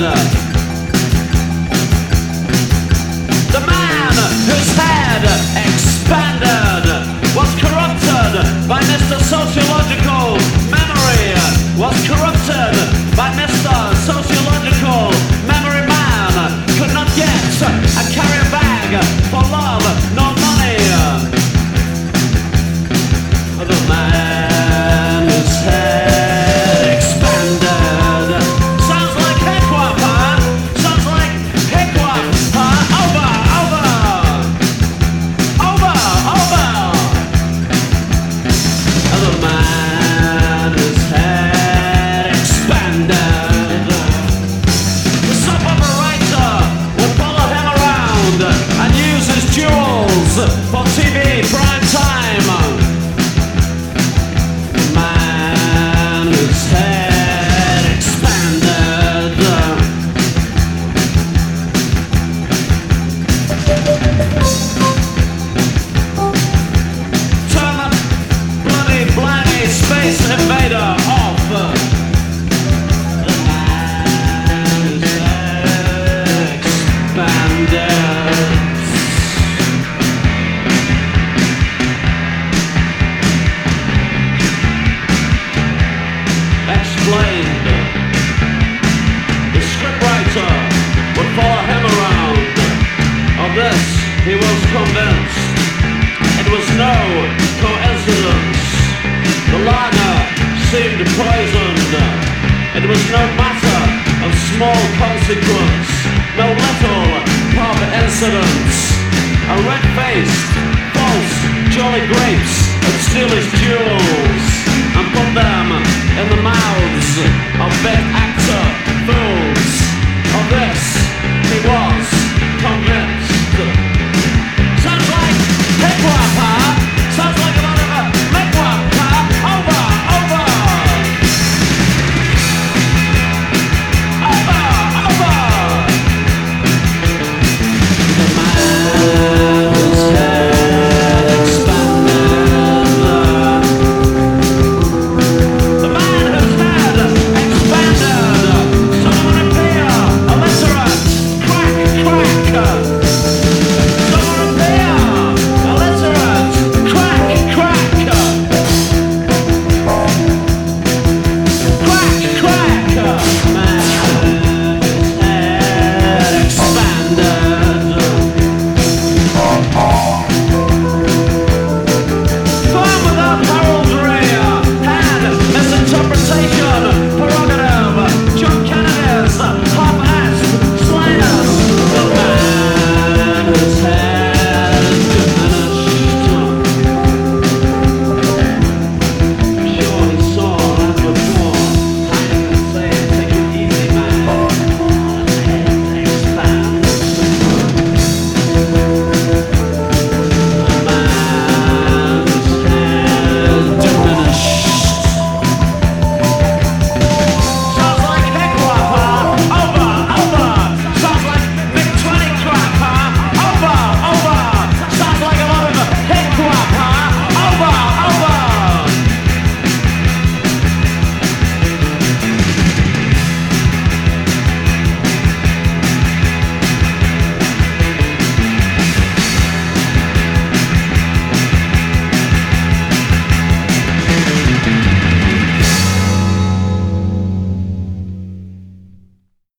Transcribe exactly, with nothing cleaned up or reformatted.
The man whose head expanded was corrupted by Mister Sociological Memory, was corrupted by Mister Sociological Memory Man, could not get a carrier bag for love, no money. The man whose head expanded. Sounds like hiccup, huh? Sounds like hiccup, huh? Over, over, over, over. The man whose head expanded. The soap operator will follow him around and use his jewels for T V prime time. Man whose head expanded. Turn the bloody blindy space invader off. The man whose head expanded. Explained. The scriptwriter would follow him around. Of this he was convinced. It was no coincidence. The lager seemed poisoned. It was no matter of small consequence, no little pub incidents. A red-faced, false, jolly grapes would steal his jewels.